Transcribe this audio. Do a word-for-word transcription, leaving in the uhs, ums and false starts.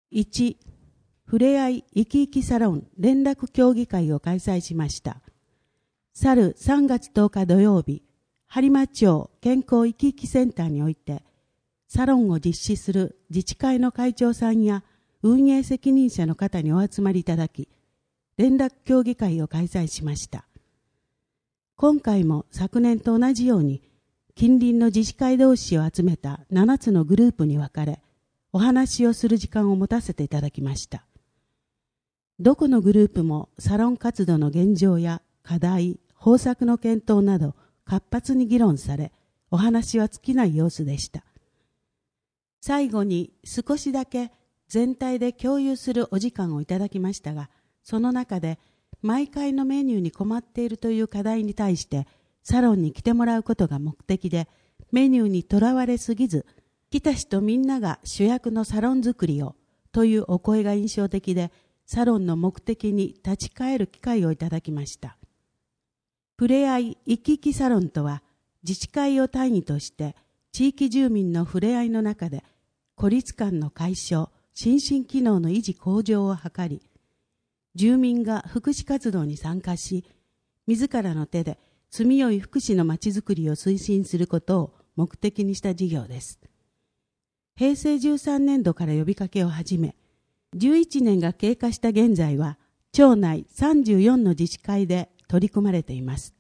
いち、ふれあい生き生きサロン連絡協議会を開催しました。去るさんがつとおか土曜日、播磨町健康生き生きセンターにおいて、サロンを実施する自治会の会長さんや運営責任者の方にお集まりいただき、連絡協議会を開催しました。今回も昨年と同じように、近隣の自治会同士を集めたななつのグループに分かれ、お話をする時間を持たせていただきました。どこのグループもサロン活動の現状や課題、方策の検討など活発に議論され、お話は尽きない様子でした。最後に少しだけ全体で共有するお時間をいただきましたが、その中で毎回のメニューに困っているという課題に対してサロンに来てもらうことが目的で、メニューにとらわれすぎず、来た人みんなが主役のサロン作りをというお声が印象的で、サロンの目的に立ち返る機会をいただきました。ふれあい生き生きサロンとは、自治会を単位として地域住民のふれあいの中で孤立感の解消、心身機能の維持向上を図り、住民が福祉活動に参加し、自らの手で住みよい福祉のまちづくりを推進することを目的にした事業です。へいせいじゅうさんねんどから呼びかけを始め、じゅういちねんが経過した現在は、町内さんじゅうよんの自治会で取り組まれています。